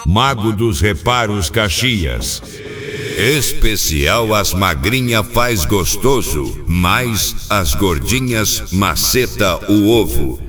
Mago dos Reparos Caxias. Especial as magrinha faz gostoso, mas as gordinhas maceta o ovo.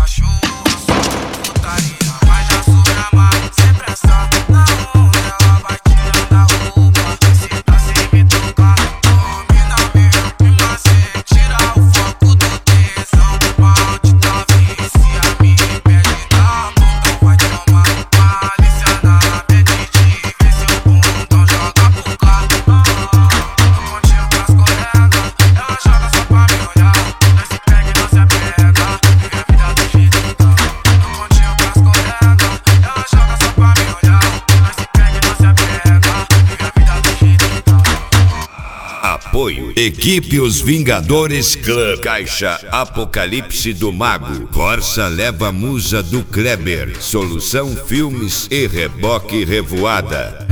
Apoio: Equipe Os Vingadores Club. Caixa Apocalipse do Mago. Corsa leva musa do Kleber. Solução Filmes e Reboque Revoada.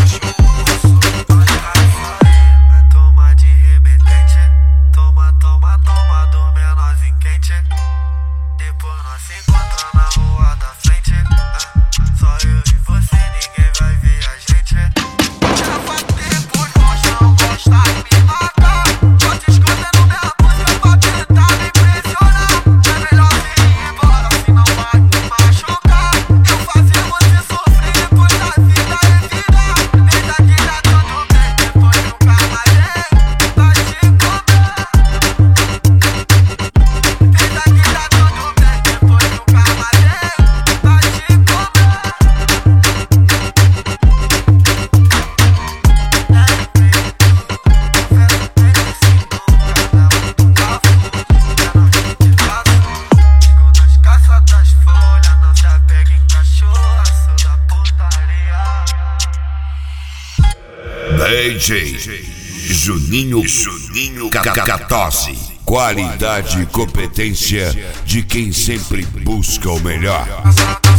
DJ Juninho Cacatose. Qualidade e competência de quem sempre busca o melhor.